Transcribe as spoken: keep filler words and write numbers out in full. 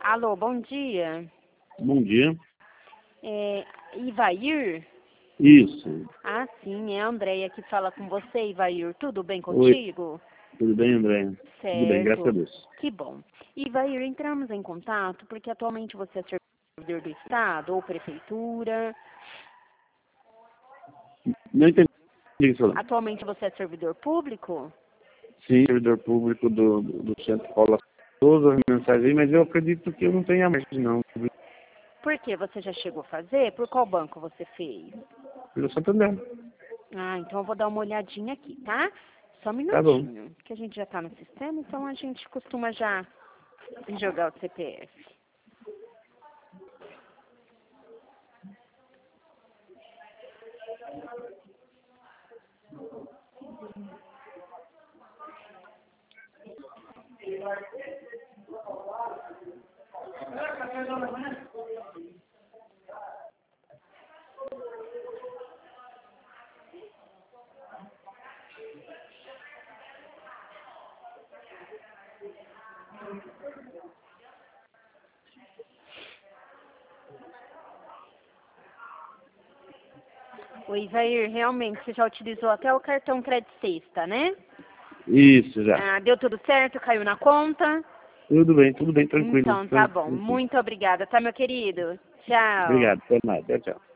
Alô, bom dia. Bom dia. É, Ivair? Isso. Ah, sim, é a Andréia que fala com você, Ivair. Tudo bem Oi. contigo? Tudo bem, André? Certo. Tudo bem, graças a Deus. Que bom. Ivair, entramos em contato porque atualmente você é servidor do Estado ou Prefeitura. Não entendi isso. Atualmente você é servidor público? Sim, servidor público do, do Centro Paula. Todas as mensagens aí, mas eu acredito que eu não tenha mais, não. Por que? Você já chegou a fazer? Por qual banco você fez? Pelo Santander. Ah, então eu vou dar uma olhadinha aqui, tá? Só um Tá bom. minutinho, que a gente já tá no sistema, então a gente costuma já jogar o C P F. O Ivair, realmente, você já utilizou até o cartão Crédito Sexta, né? Isso, já. Ah, deu tudo certo? Caiu na conta? Tudo bem, tudo bem, tranquilo. Então, tá tran- bom. tranquilo. Muito obrigada, tá, meu querido? Tchau. Obrigado, até mais. Tchau, tchau.